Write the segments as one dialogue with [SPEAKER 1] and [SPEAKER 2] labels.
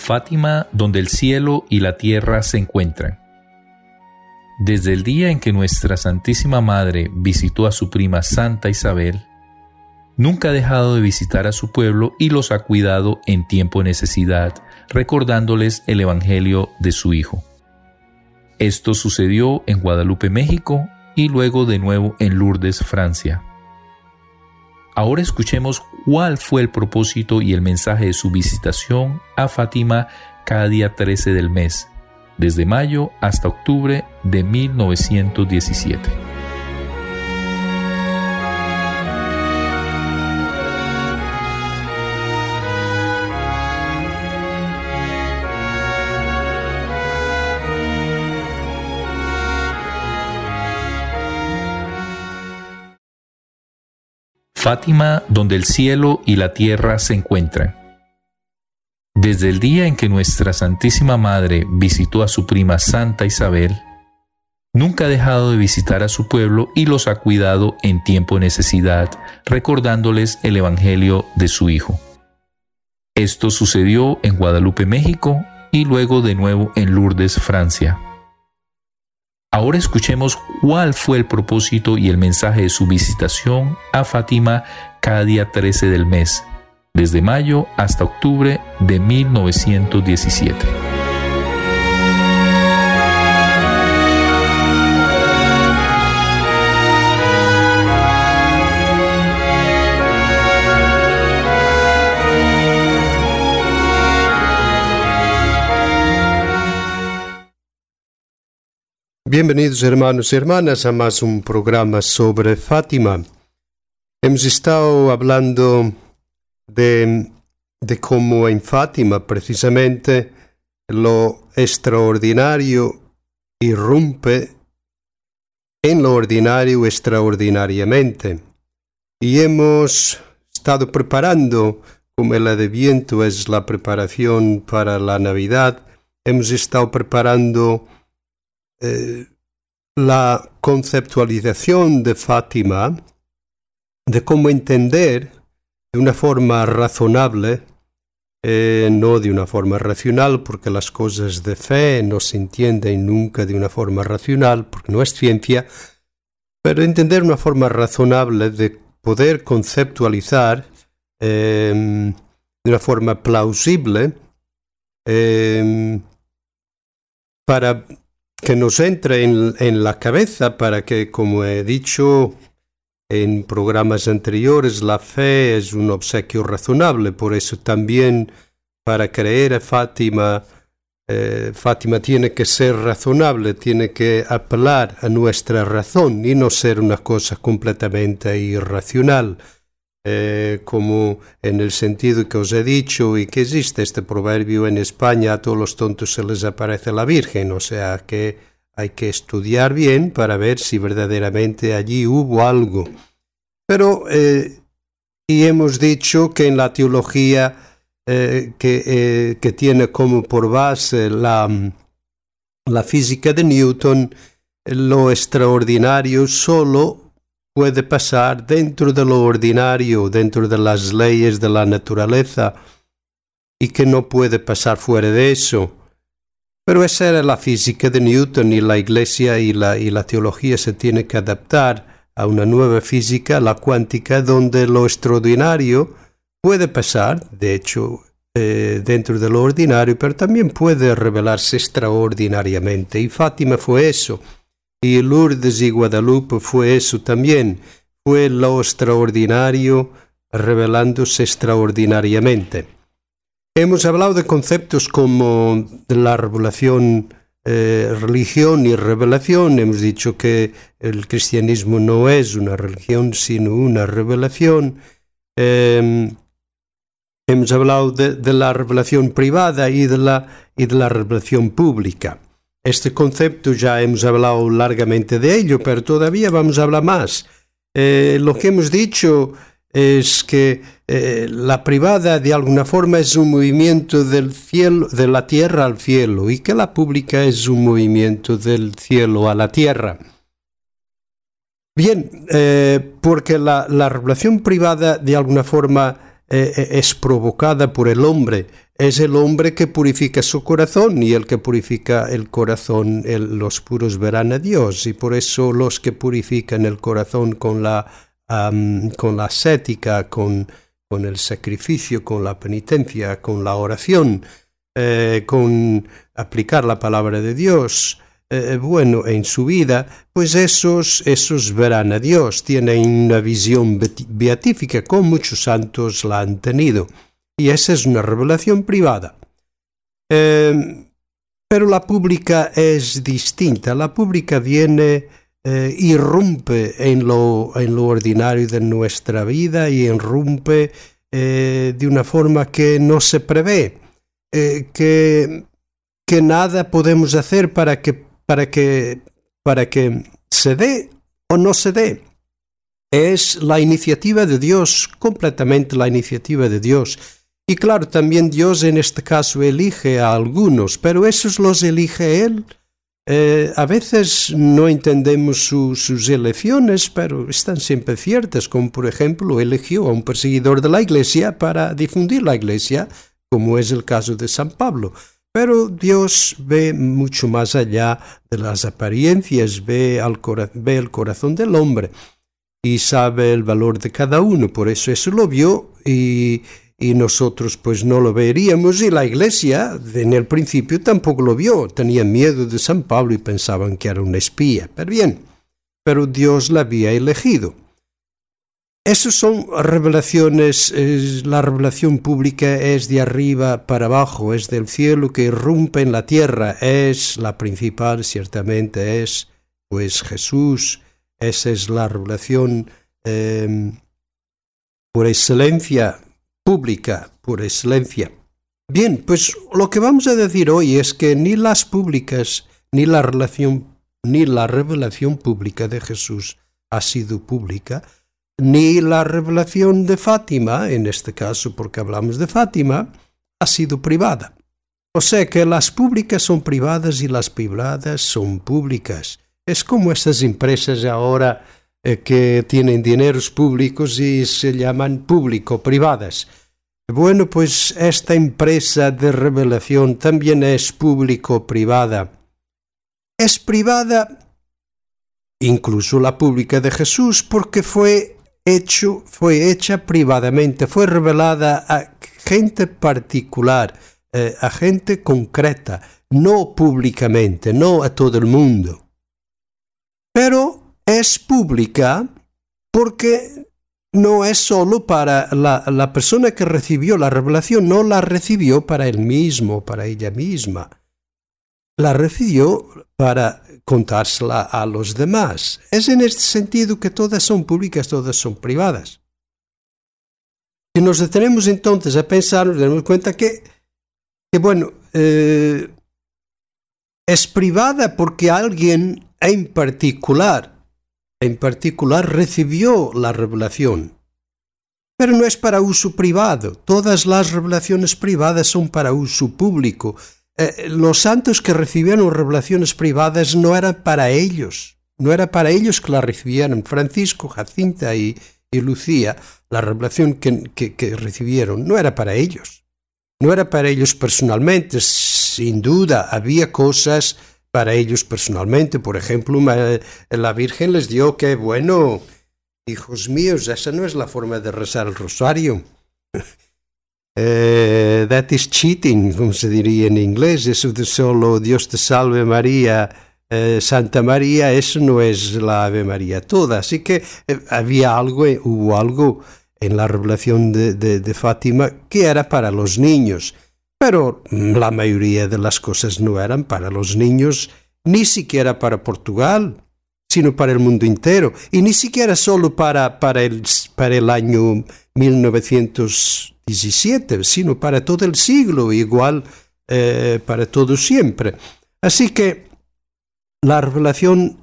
[SPEAKER 1] Fátima, donde el cielo y la tierra se encuentran. Desde el día en que nuestra Santísima Madre visitó a su prima Santa Isabel, nunca ha dejado de visitar a su pueblo y los ha cuidado en tiempo de necesidad, recordándoles el Evangelio de su Hijo. Esto sucedió en Guadalupe, México, y luego de nuevo en Lourdes, Francia. Ahora escuchemos cuál fue el propósito y el mensaje de su visitación a Fátima cada día 13 del mes, desde mayo hasta octubre de 1917. Fátima, donde el cielo y la tierra se encuentran. Desde el día en que nuestra Santísima Madre visitó a su prima Santa Isabel, nunca ha dejado de visitar a su pueblo y los ha cuidado en tiempo de necesidad, recordándoles el Evangelio de su Hijo. Esto sucedió en Guadalupe, México, y luego de nuevo en Lourdes, Francia. Ahora escuchemos cuál fue el propósito y el mensaje de su visitación a Fátima cada día 13 del mes, desde mayo hasta octubre de 1917.
[SPEAKER 2] Bienvenidos hermanos y hermanas a más un programa sobre Fátima. Hemos estado hablando de cómo en Fátima precisamente lo extraordinario irrumpe en lo ordinario extraordinariamente. Y hemos estado preparando, como el Adviento es la preparación para la Navidad, hemos estado preparando la conceptualización de Fátima, de cómo entender de una forma razonable, no de una forma racional, porque las cosas de fe no se entienden nunca de una forma racional, porque no es ciencia, pero entender una forma razonable de poder conceptualizar de una forma plausible para que nos entre en la cabeza, para que, como he dicho en programas anteriores, la fe es un obsequio razonable. Por eso también para creer a Fátima, Fátima tiene que ser razonable, tiene que apelar a nuestra razón y no ser una cosa completamente irracional. Como en el sentido que os he dicho y que existe este proverbio en España: a todos los tontos se les aparece la Virgen. O sea que hay que estudiar bien para ver si verdaderamente allí hubo algo. Pero y hemos dicho que en la teología que tiene como por base la física de Newton, lo extraordinario solo puede pasar dentro de lo ordinario, dentro de las leyes de la naturaleza, y que no puede pasar fuera de eso. Pero esa era la física de Newton, y la Iglesia y la teología se tiene que adaptar a una nueva física, la cuántica, donde lo extraordinario puede pasar, de hecho, dentro de lo ordinario, pero también puede revelarse extraordinariamente. Y Fátima fue eso. Y Lourdes y Guadalupe fue eso también, fue lo extraordinario revelándose extraordinariamente. Hemos hablado de conceptos como de la revelación, religión y revelación. Hemos dicho que el cristianismo no es una religión, sino una revelación. Hemos hablado de la revelación privada y de la revelación pública. Este concepto ya hemos hablado largamente de ello, pero todavía vamos a hablar más. Lo que hemos dicho es que la privada de alguna forma es un movimiento del cielo, de la tierra al cielo, y que la pública es un movimiento del cielo a la tierra. Bien, porque la revelación privada de alguna forma es provocada por el hombre. es el hombre que purifica su corazón, y el que purifica el corazón, los puros verán a Dios, y por eso los que purifican el corazón con la ascética, con el sacrificio, con la penitencia, con la oración, con aplicar la palabra de Dios, en su vida, pues esos verán a Dios, tienen una visión beatífica, como muchos santos la han tenido. Y esa es una revelación privada. Pero la pública es distinta. La pública viene, irrumpe en lo ordinario de nuestra vida, y irrumpe de una forma que no se prevé, que nada podemos hacer para que se dé o no se dé. Es la iniciativa de Dios, completamente la iniciativa de Dios. Y claro, también Dios en este caso elige a algunos, pero esos los elige Él. A veces no entendemos sus elecciones, pero están siempre ciertas, como por ejemplo eligió a un perseguidor de la Iglesia para difundir la Iglesia, como es el caso de San Pablo. Pero Dios ve mucho más allá de las apariencias, ve el corazón del hombre y sabe el valor de cada uno. Por eso lo vio, y nosotros pues no lo veríamos, y la Iglesia en el principio tampoco lo vio, tenían miedo de San Pablo y pensaban que era un espía. Pero Dios la había elegido. Esas son revelaciones. La revelación pública es de arriba para abajo, es del cielo que irrumpe en la tierra. Es la principal, ciertamente es pues Jesús. Esa es la revelación por excelencia, pública, por excelencia. Bien, pues lo que vamos a decir hoy es que ni las públicas, ni la revelación pública de Jesús ha sido pública, ni la revelación de Fátima, en este caso porque hablamos de Fátima, ha sido privada. O sea que las públicas son privadas y las privadas son públicas. Es como estas empresas ahora que tienen dineros públicos y se llaman público-privadas. Bueno, pues esta empresa de revelación también es público-privada. Es privada, incluso la pública de Jesús, porque fue hecha privadamente, fue revelada a gente particular, a gente concreta, no públicamente, no a todo el mundo. Pero es pública porque no es solo para la persona que recibió la revelación, no la recibió para él mismo, para ella misma. La recibió para contársela a los demás. Es en este sentido que todas son públicas, todas son privadas. Si nos detenemos entonces a pensar, nos damos cuenta que es privada porque alguien en particular recibió la revelación. Pero no es para uso privado. Todas las revelaciones privadas son para uso público. Los santos que recibieron revelaciones privadas no eran para ellos. No era para ellos que la recibieron. Francisco, Jacinta y Lucía, la revelación que recibieron no era para ellos. No era para ellos personalmente. Sin duda, había cosas para ellos personalmente. Por ejemplo, la Virgen les dio que, bueno, hijos míos, esa no es la forma de rezar el rosario. That is cheating, como se diría en inglés. Eso de solo Dios te salve María, Santa María, eso no es la Ave María toda. Así que hubo algo en la revelación de Fátima que era para los niños. Pero la mayoría de las cosas no eran para los niños, ni siquiera para Portugal, sino para el mundo entero. Y ni siquiera solo para el año 1917, sino para todo el siglo, igual para todo siempre. Así que la revelación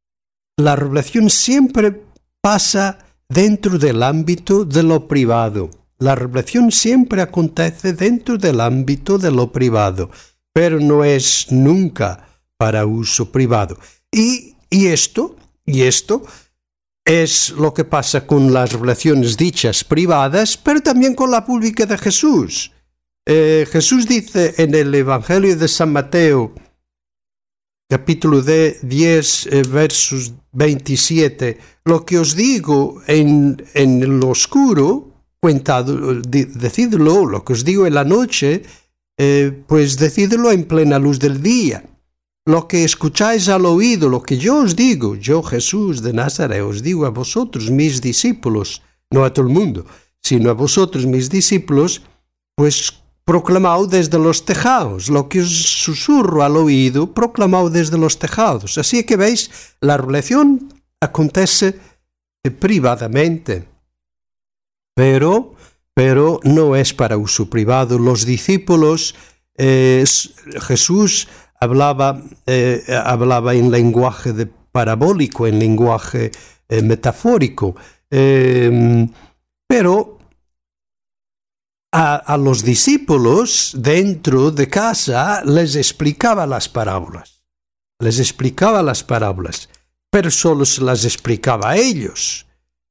[SPEAKER 2] siempre pasa dentro del ámbito de lo privado. La revelación siempre acontece dentro del ámbito de lo privado, pero no es nunca para uso privado. Y esto es lo que pasa con las revelaciones dichas privadas, pero también con la pública de Jesús. Jesús dice en el Evangelio de San Mateo, capítulo 10, versos 27, lo que os digo en lo oscuro, decidlo, lo que os digo en la noche, pues decidlo en plena luz del día. Lo que escucháis al oído, lo que yo os digo, yo Jesús de Nazaret, os digo a vosotros, mis discípulos, no a todo el mundo, sino a vosotros, mis discípulos, pues proclamad desde los tejados. Lo que os susurro al oído, proclamad desde los tejados. Así que veis, la revelación acontece privadamente, pero no es para uso privado. Los discípulos, Jesús hablaba en lenguaje parabólico, en lenguaje metafórico, pero a los discípulos dentro de casa les explicaba las parábolas. Pero solo se las explicaba a ellos.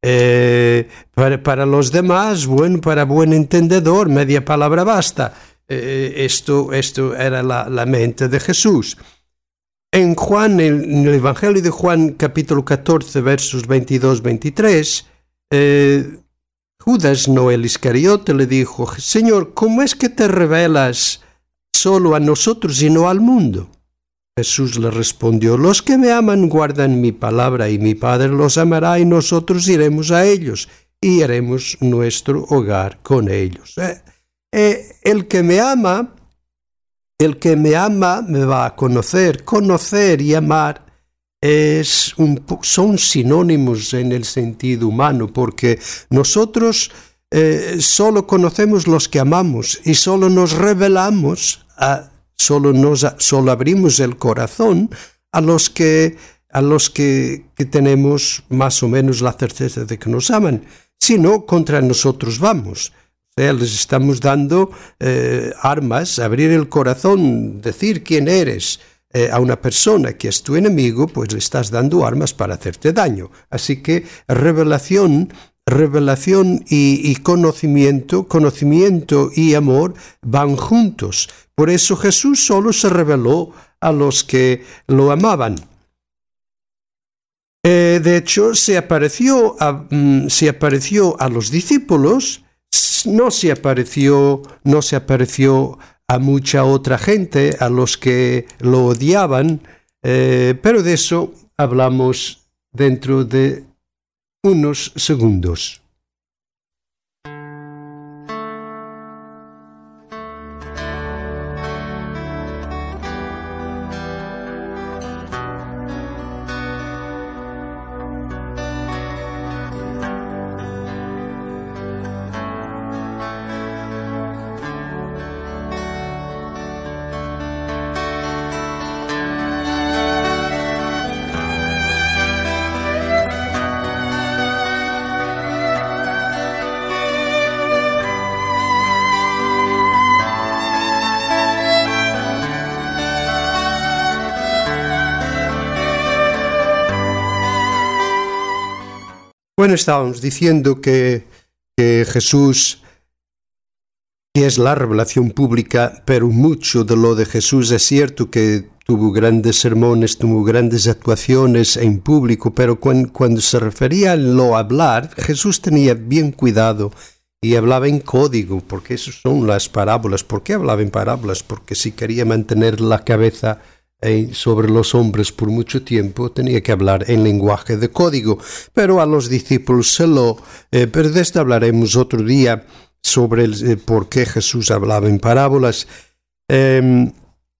[SPEAKER 2] Para los demás, para buen entendedor, media palabra basta. Esto era la mente de Jesús. En el Evangelio de Juan, capítulo 14, versos 22-23, Judas, no el Iscariote, le dijo: Señor, ¿cómo es que te revelas solo a nosotros y no al mundo? Jesús le respondió: los que me aman guardan mi palabra, y mi Padre los amará, y nosotros iremos a ellos, y haremos nuestro hogar con ellos. El que me ama me va a conocer. Conocer y amar son sinónimos en el sentido humano, porque nosotros solo conocemos los que amamos y solo nos revelamos, solo abrimos el corazón a los que tenemos más o menos la certeza de que nos aman. Si no, contra nosotros vamos. O sea, les estamos dando armas, abrir el corazón, decir quién eres. A una persona que es tu enemigo, pues le estás dando armas para hacerte daño. Así que revelación y conocimiento y amor van juntos. Por eso Jesús solo se reveló a los que lo amaban. De hecho, se apareció a los discípulos, no se apareció a mucha otra gente, a los que lo odiaban, pero de eso hablamos dentro de unos segundos. Bueno, estábamos diciendo que Jesús, que es la revelación pública, pero mucho de lo de Jesús es cierto que tuvo grandes sermones, tuvo grandes actuaciones en público, pero cuando se refería a lo hablar, Jesús tenía bien cuidado y hablaba en código, porque esas son las parábolas. ¿Por qué hablaba en parábolas? Porque si quería mantener la cabeza sobre los hombres por mucho tiempo, tenía que hablar en lenguaje de código. Pero a los discípulos pero de esto hablaremos otro día, sobre por qué Jesús hablaba en parábolas. Bueno,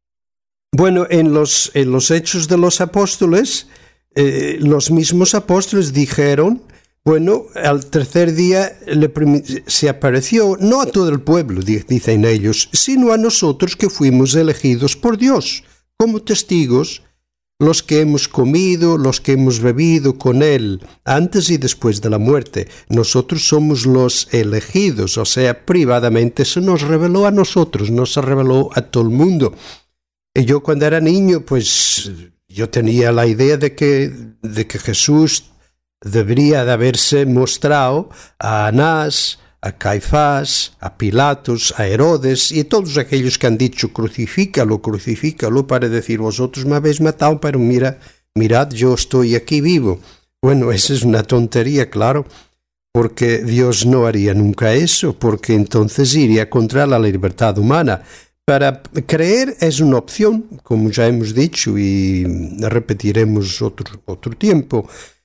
[SPEAKER 2] en los Hechos de los Apóstoles, los mismos apóstoles dijeron, bueno, al tercer día se apareció, no a todo el pueblo, dicen ellos, sino a nosotros que fuimos elegidos por Dios, como testigos, los que hemos comido, los que hemos bebido con Él, antes y después de la muerte. Nosotros somos los elegidos, o sea, privadamente se nos reveló a nosotros, no se reveló a todo el mundo. Y yo cuando era niño, pues yo tenía la idea de que Jesús debería de haberse mostrado a Anás, a Caifás, a Pilatos, a Herodes y todos aquellos que han dicho crucifícalo, crucifícalo, para decir vosotros me habéis matado, pero mirad, yo estoy aquí vivo. Bueno, esa es una tontería, claro, porque Dios no haría nunca eso, porque entonces iría contra la libertad humana. Para creer es una opción, como ya hemos dicho y repetiremos otro tiempo.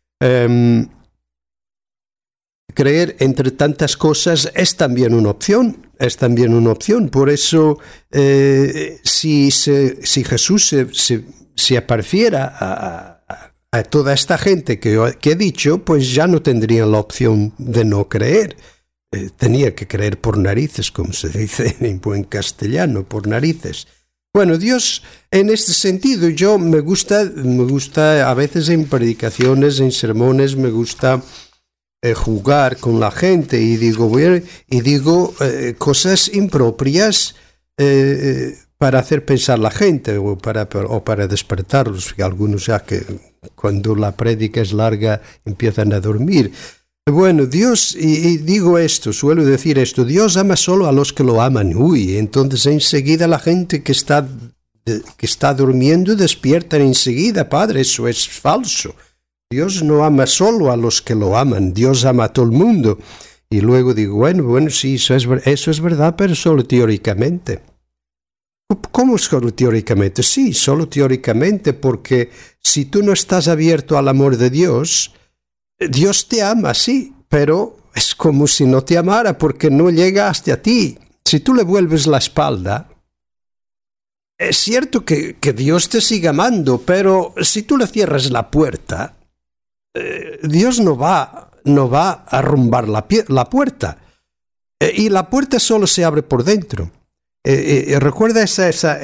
[SPEAKER 2] Creer entre tantas cosas es también una opción, Por eso, si Jesús se apareciera a toda esta gente que he dicho, pues ya no tendrían la opción de no creer. Tenía que creer por narices, como se dice en buen castellano, por narices. Bueno, Dios, en este sentido, yo me gusta a veces en predicaciones, en sermones, me gusta jugar con la gente y digo cosas impropias para hacer pensar la gente o para despertarlos, que algunos ya que cuando la prédica es larga empiezan a dormir. Bueno, Dios, y digo esto, suelo decir esto, Dios ama solo a los que lo aman. Entonces enseguida la gente que está durmiendo despierta enseguida. Padre, eso es falso. Dios no ama solo a los que lo aman, Dios ama a todo el mundo. Y luego digo, bueno, sí, eso es verdad, pero solo teóricamente. ¿Cómo solo teóricamente? Sí, solo teóricamente, porque si tú no estás abierto al amor de Dios, Dios te ama, sí, pero es como si no te amara porque no llega hasta ti. Si tú le vuelves la espalda, es cierto que Dios te sigue amando, pero si tú le cierras la puerta, Dios no va a arrumbar la puerta. Y la puerta solo se abre por dentro. Recuerda esa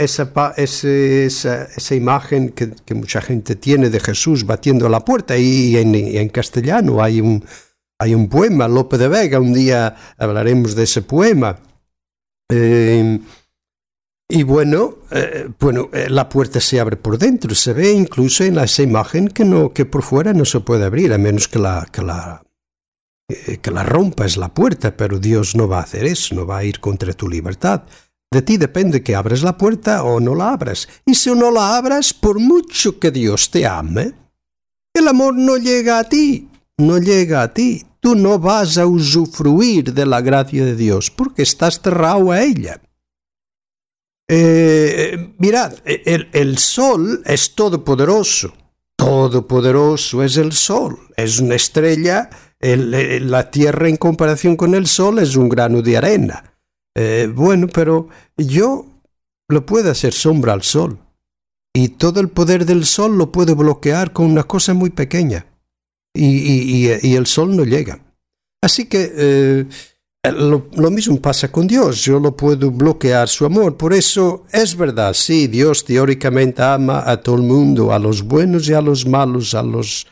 [SPEAKER 2] imagen que mucha gente tiene de Jesús batiendo la puerta, y en castellano hay un poema, Lope de Vega, un día hablaremos de ese poema. Y la puerta se abre por dentro, se ve incluso en esa imagen que por fuera no se puede abrir, a menos que la rompas la puerta, pero Dios no va a hacer eso, no va a ir contra tu libertad. De ti depende que abras la puerta o no la abras. Y si no la abras, por mucho que Dios te ame, el amor no llega a ti. Tú no vas a usufruir de la gracia de Dios porque estás cerrado a ella. Mirad, el sol es todopoderoso. Todopoderoso es el sol. Es una estrella. La tierra en comparación con el sol es un grano de arena. Pero yo lo puedo hacer sombra al sol, y todo el poder del sol lo puedo bloquear con una cosa muy pequeña, y el sol no llega. Así que lo mismo pasa con Dios. Yo lo puedo bloquear su amor. Por eso es verdad, sí, Dios teóricamente ama a todo el mundo, a los buenos y a los malos, a los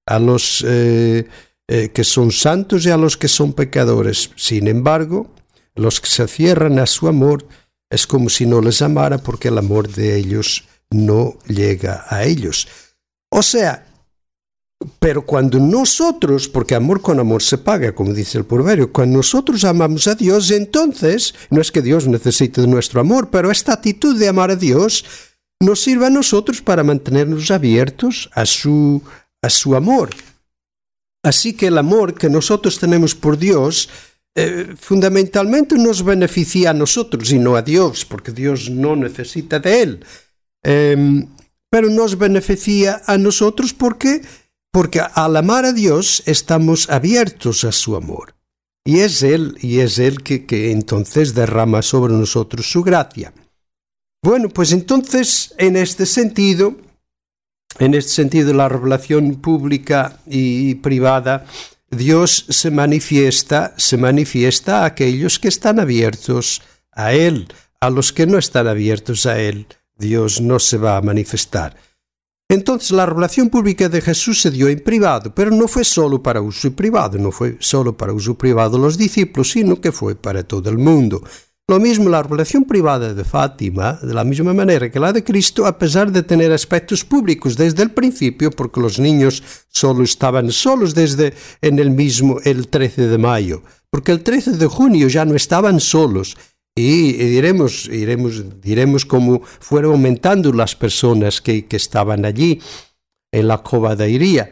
[SPEAKER 2] que son santos y a los que son pecadores. Sin embargo, los que se cierran a su amor es como si no les amara, porque el amor de ellos no llega a ellos. O sea, pero cuando nosotros, porque amor con amor se paga, como dice el proverbio, cuando nosotros amamos a Dios, entonces no es que Dios necesite de nuestro amor, pero esta actitud de amar a Dios nos sirve a nosotros para mantenernos abiertos a su amor. Así que el amor que nosotros tenemos por Dios fundamentalmente nos beneficia a nosotros y no a Dios, porque Dios no necesita de él, pero nos beneficia a nosotros porque al amar a Dios estamos abiertos a su amor, y es él que entonces derrama sobre nosotros su gracia. Bueno, pues entonces en este sentido la revelación pública y privada, Dios se manifiesta a aquellos que están abiertos a Él. A los que no están abiertos a Él, Dios no se va a manifestar. Entonces la revelación pública de Jesús se dio en privado, pero no fue solo para uso privado, no fue solo para uso privado de los discípulos, sino que fue para todo el mundo. Lo mismo la revelación privada de Fátima, de la misma manera que la de Cristo, a pesar de tener aspectos públicos desde el principio, porque los niños solo estaban solos desde el 13 de mayo, porque el 13 de junio ya no estaban solos, y diremos cómo fueron aumentando las personas que estaban allí en la cova de Iría.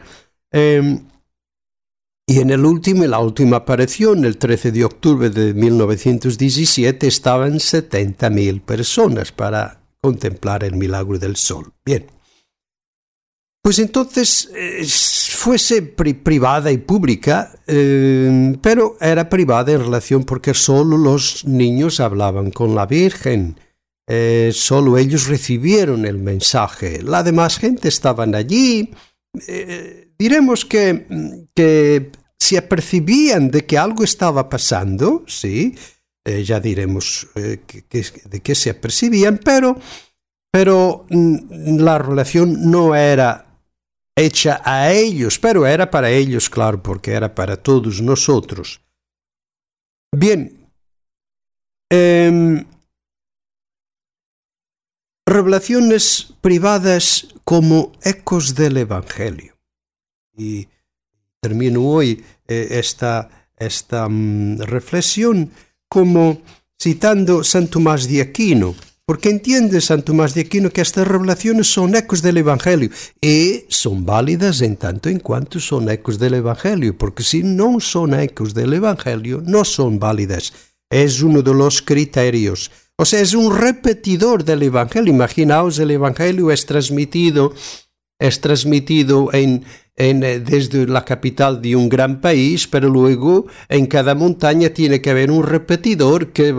[SPEAKER 2] Y en la última aparición, el 13 de octubre de 1917, estaban 70.000 personas para contemplar el milagro del sol. Bien. Pues entonces, fuese privada y pública, pero era privada en relación porque solo los niños hablaban con la Virgen. Solo ellos recibieron el mensaje. La demás gente estaban allí. Diremos que se apercibían de que algo estaba pasando, sí, ya diremos de qué se apercibían, pero la relación no era hecha a ellos, pero era para ellos, claro, porque era para todos nosotros. Bien, revelaciones privadas como ecos del Evangelio. Y termino hoy esta reflexión como citando San Tomás de Aquino, porque entiende San Tomás de Aquino que estas revelaciones son ecos del Evangelio y son válidas en tanto en cuanto son ecos del Evangelio, porque si no son ecos del Evangelio no son válidas. Es uno de los criterios. O sea, es un repetidor del Evangelio. Imaginaos, el Evangelio es transmitido desde la capital de un gran país, pero luego en cada montaña tiene que haber un repetidor que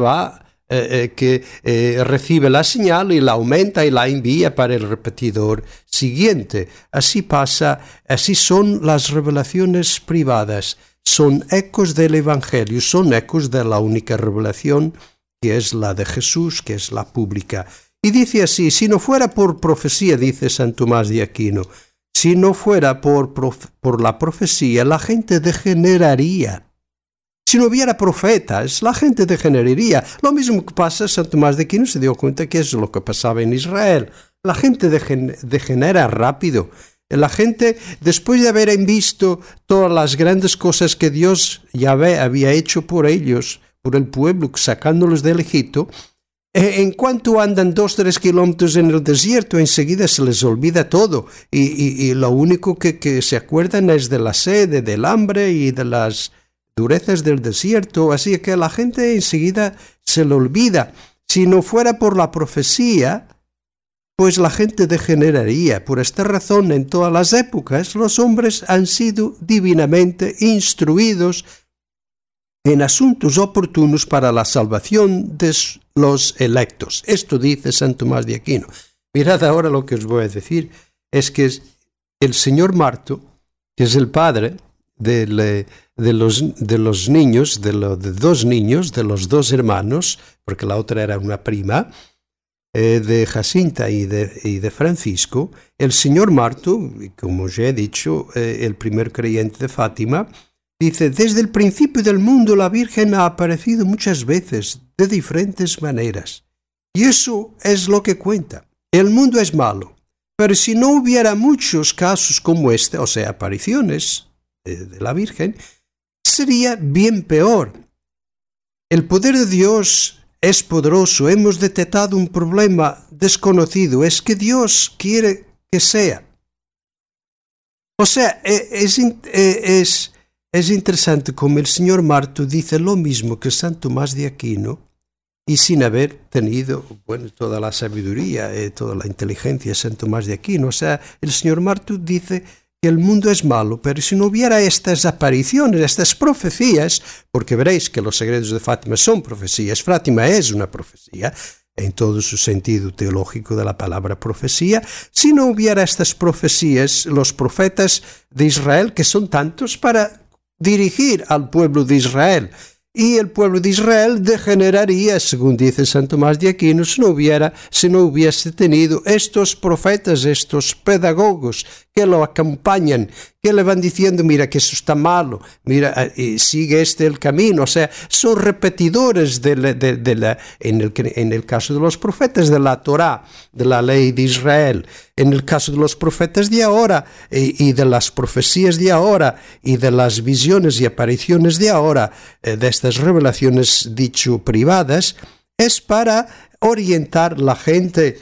[SPEAKER 2] recibe la señal y la aumenta y la envía para el repetidor siguiente. Así son las revelaciones privadas. Son ecos del Evangelio, son ecos de la única revelación que es la de Jesús, que es la pública. Y dice así: si no fuera por profecía, dice San Tomás de Aquino, si no fuera por la profecía, la gente degeneraría. Si no hubiera profetas, la gente degeneraría. Lo mismo que pasa, San Tomás de Aquino se dio cuenta que es lo que pasaba en Israel. La gente degenera rápido. La gente, después de haber visto todas las grandes cosas que Dios Yahvé había hecho por ellos, por el pueblo, sacándolos del Egipto, en cuanto andan 2-3 kilómetros en el desierto, enseguida se les olvida todo y lo único que se acuerdan es de la sed, del hambre y de las durezas del desierto, así que la gente enseguida se lo olvida. Si no fuera por la profecía, pues la gente degeneraría. Por esta razón, en todas las épocas, los hombres han sido divinamente instruidos en asuntos oportunos para la salvación de los electos. Esto dice San Tomás de Aquino. Mirad ahora lo que os voy a decir. Es que el señor Marto, que es el padre de los niños, de los dos hermanos, porque la otra era una prima, de Jacinta y de Francisco, el señor Marto, como ya he dicho, el primer creyente de Fátima, dice: desde el principio del mundo la Virgen ha aparecido muchas veces, de diferentes maneras. Y eso es lo que cuenta. El mundo es malo, pero si no hubiera muchos casos como este, o sea, apariciones de la Virgen, sería bien peor. El poder de Dios es poderoso. Hemos detectado un problema desconocido. Es que Dios quiere que sea. O sea, es interesante como el señor Marto dice lo mismo que San Tomás de Aquino y sin haber tenido toda la sabiduría, toda la inteligencia de San Tomás de Aquino. O sea, el señor Marto dice que el mundo es malo, pero si no hubiera estas apariciones, estas profecías, porque veréis que los secretos de Fátima son profecías, Fátima es una profecía, en todo su sentido teológico de la palabra profecía, si no hubiera estas profecías, los profetas de Israel, que son tantos para dirigir al pueblo de Israel, y el pueblo de Israel degeneraría, según dice San Tomás de Aquino, si no hubiese tenido estos profetas, estos pedagogos que lo acompañan, que le van diciendo, mira que eso está malo, mira, sigue el camino. O sea, son repetidores en el caso de los profetas de la Torá, de la ley de Israel. En el caso de los profetas de ahora y de las profecías de ahora y de las visiones y apariciones de ahora, de estas revelaciones dicho privadas, es para orientar la gente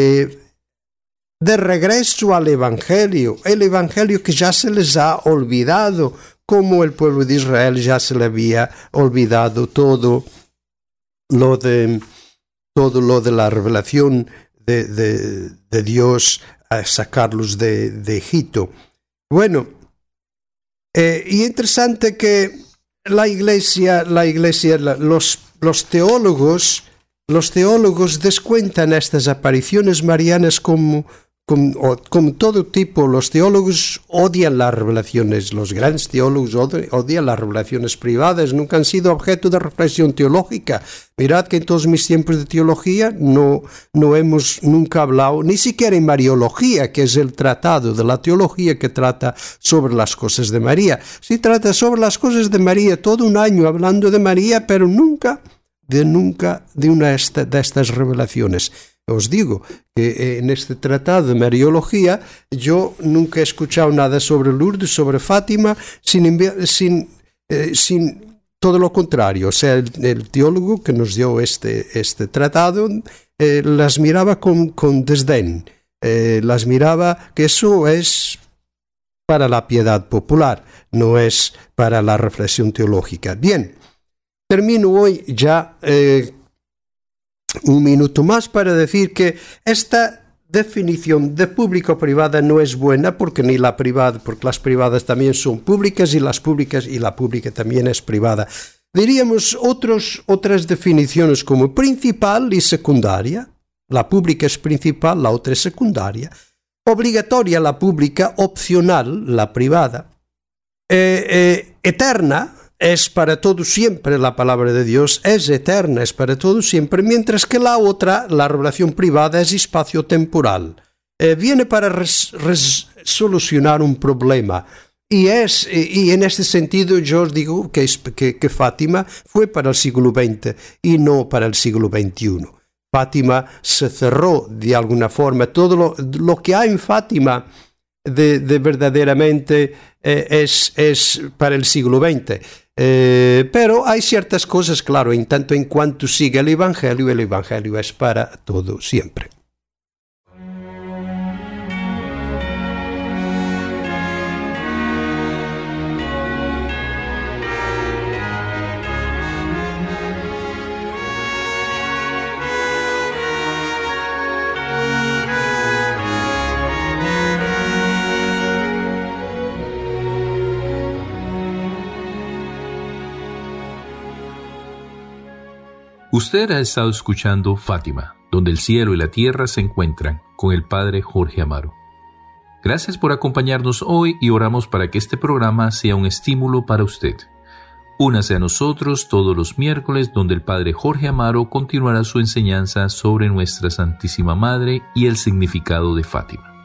[SPEAKER 2] de regreso al Evangelio, el Evangelio que ya se les ha olvidado, como el pueblo de Israel ya se le había olvidado todo lo de la revelación de Dios a sacarlos de Egipto. Bueno, y interesante que la iglesia, los teólogos descuentan estas apariciones marianas como todo tipo. Los teólogos odian las revelaciones, los grandes teólogos odian las revelaciones privadas, nunca han sido objeto de reflexión teológica. Mirad que en todos mis tiempos de teología no hemos nunca hablado, ni siquiera en Mariología, que es el tratado de la teología que trata sobre las cosas de María. Se trata sobre las cosas de María todo un año hablando de María, pero nunca de una de estas revelaciones. Os digo que en este tratado de Mariología yo nunca he escuchado nada sobre Lourdes, sobre Fátima, sin todo lo contrario. O sea, el teólogo que nos dio este tratado las miraba con desdén, las miraba que eso es para la piedad popular, no es para la reflexión teológica. Bien, termino hoy ya un minuto más para decir que esta definición de público-privada no es buena, porque porque las privadas también son públicas y las públicas y la pública también es privada. Diríamos otras definiciones como principal y secundaria. La pública es principal, la otra es secundaria. Obligatoria la pública, opcional la privada. Eterna es para todo siempre, la palabra de Dios es eterna, es para todo siempre, mientras que la otra, la revelación privada, es espacio-temporal. Viene para solucionar un problema. Y en este sentido yo os digo que Fátima fue para el siglo XX y no para el siglo XXI. Fátima se cerró de alguna forma. Todo lo que hay en Fátima de verdaderamente es para el siglo XX. Pero hay ciertas cosas, claro, en tanto en cuanto sigue el Evangelio es para todo siempre.
[SPEAKER 1] Usted ha estado escuchando Fátima, donde el cielo y la tierra se encuentran, con el Padre Jorge Amaro. Gracias por acompañarnos hoy y oramos para que este programa sea un estímulo para usted. Únase a nosotros todos los miércoles, donde el Padre Jorge Amaro continuará su enseñanza sobre nuestra Santísima Madre y el significado de Fátima.